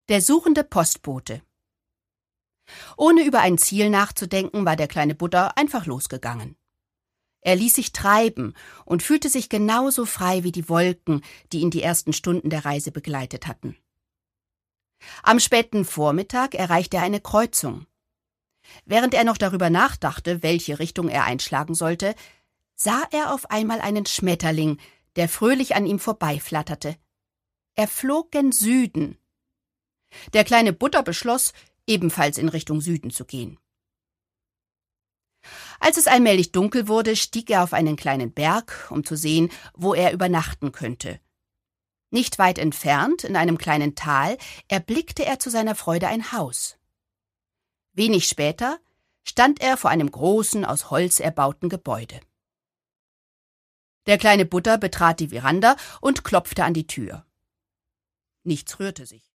Der suchende Postbote. Ohne über ein Ziel nachzudenken, war der kleine Butter einfach losgegangen. Er ließ sich treiben und fühlte sich genauso frei wie die Wolken, die ihn die ersten Stunden der Reise begleitet hatten. Am späten Vormittag erreichte er eine Kreuzung. Während er noch darüber nachdachte, welche Richtung er einschlagen sollte, sah er auf einmal einen Schmetterling, der fröhlich an ihm vorbeiflatterte. Er flog gen Süden. Der kleine Butter beschloss, ebenfalls in Richtung Süden zu gehen. Als es allmählich dunkel wurde, stieg er auf einen kleinen Berg, um zu sehen, wo er übernachten könnte. Nicht weit entfernt, in einem kleinen Tal, erblickte er zu seiner Freude ein Haus. Wenig später stand er vor einem großen, aus Holz erbauten Gebäude. Der kleine Butter betrat die Veranda und klopfte an die Tür. Nichts rührte sich.